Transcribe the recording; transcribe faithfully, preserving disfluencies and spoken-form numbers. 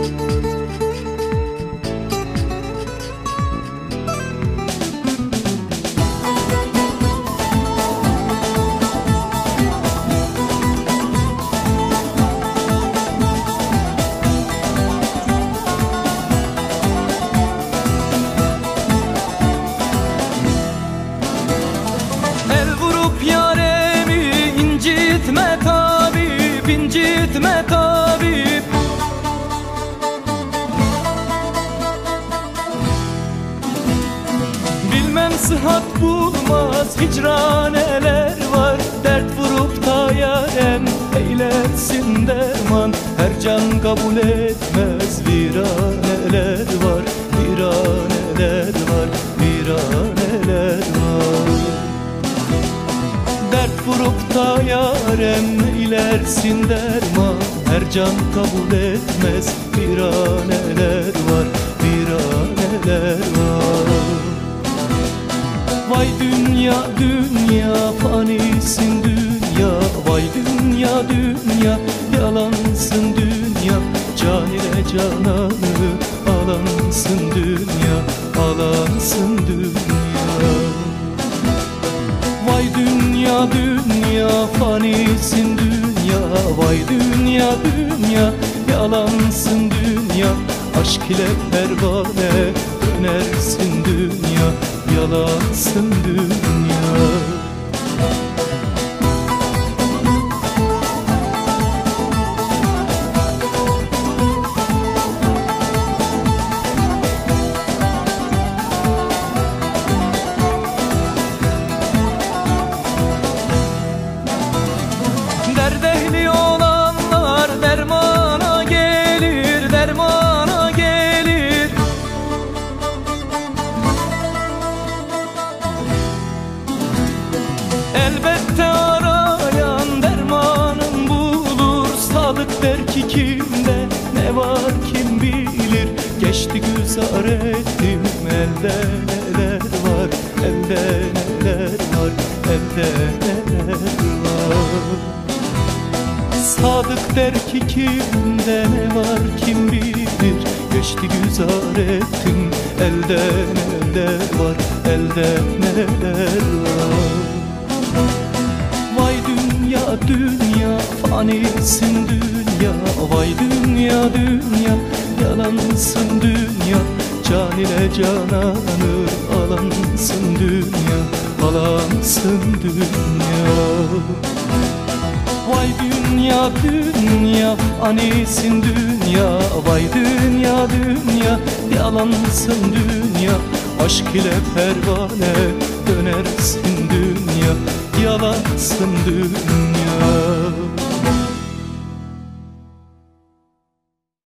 İncitme tabip, incitme tabip. Bilmem sıhhat bulmaz, hicran neler var. Dert vurup da yarem eylesin derman. Her can kabul etmez, viraneler var. Viraneler var, viraneler var. Dert vurup da yarem eylersin derman. Her can kabul etmez, viraneler var, viraneler var. Vay dünya dünya, fanisin dünya. Vay dünya dünya, yalansın dünya. Can ile cananı alansın dünya, alansın dünya. Vay dünya dünya, fanisin dünya. Vay dünya dünya, yalansın dünya. Aşk ile pervane dönersin dünya, yalansın dünya. Derd ehli olanlar dermana gelir, dermana gelir. Elbette arayan dermanın bulur. Sadık der ki kimde ne var kim bilir. Geçti güzar ettim, elde neler var. Elde neler var, elde neler var. Sadık der ki kimde ne var kim bilir. Geçti güzar ettim, elde neler var, elde neler var. Vay dünya dünya, fanisin dünya. Vay dünya dünya, yalansın dünya. Can ile cananı alansın dünya, alansın dünya. Vay dünya dünya, fanisin dünya. Vay dünya dünya, yalansın dünya. Aşk ile pervane dönersin dünya, yalansın dünya.